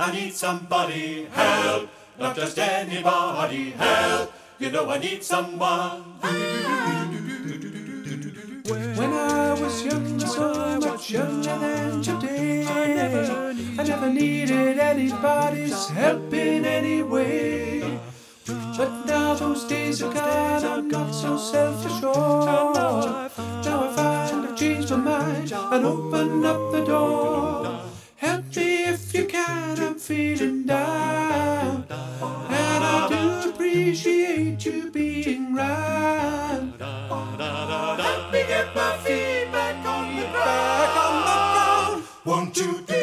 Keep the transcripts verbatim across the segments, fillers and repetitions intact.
I need somebody help, not just anybody help. You know I need someone. When I was younger, so much younger than today, I never, I never needed anybody's help in any way. But now those days are gone, I'm not so self-assured. Now I find I've changed my mind and opened up the door. Help me if you can, I'm feeling down, and I do appreciate you being right. Help me get my feet back on the ground, back on the ground. Won't you do?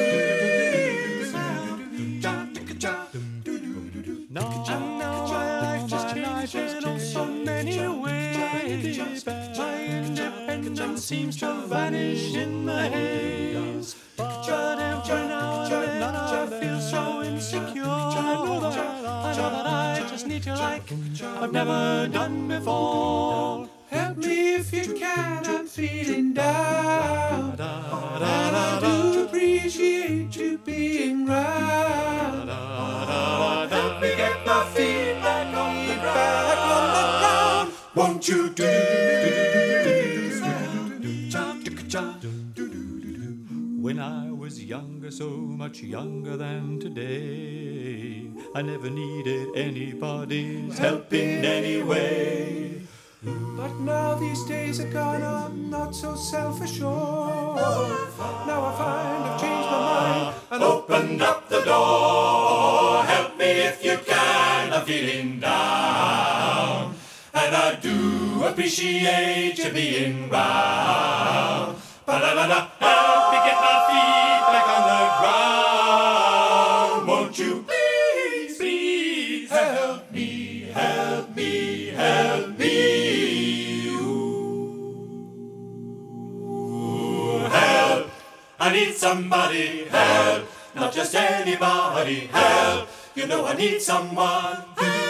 Now my life is changing in so many ways. My independence seems to vanish in the haze. But every now and then I feel so insecure. I know that I, know that I just need you like I've never done before. Help me if you can, I'm feeling down, and I do appreciate you being right. Help me get my feet back on the ground, back on the ground. Won't you do? When I was younger, so much younger than today, I never needed anybody's help in any way. But now these days are gone, I'm not so self-assured. Now I find I've changed my mind and Opened up the door. Help me if you can, I'm feeling down, and I do appreciate you being round. Ba-da-da-da. Help me get my feet back on the ground. Won't you please, please help me, help me, help me. Ooh, help. I need somebody help, not just anybody help. You know I need someone.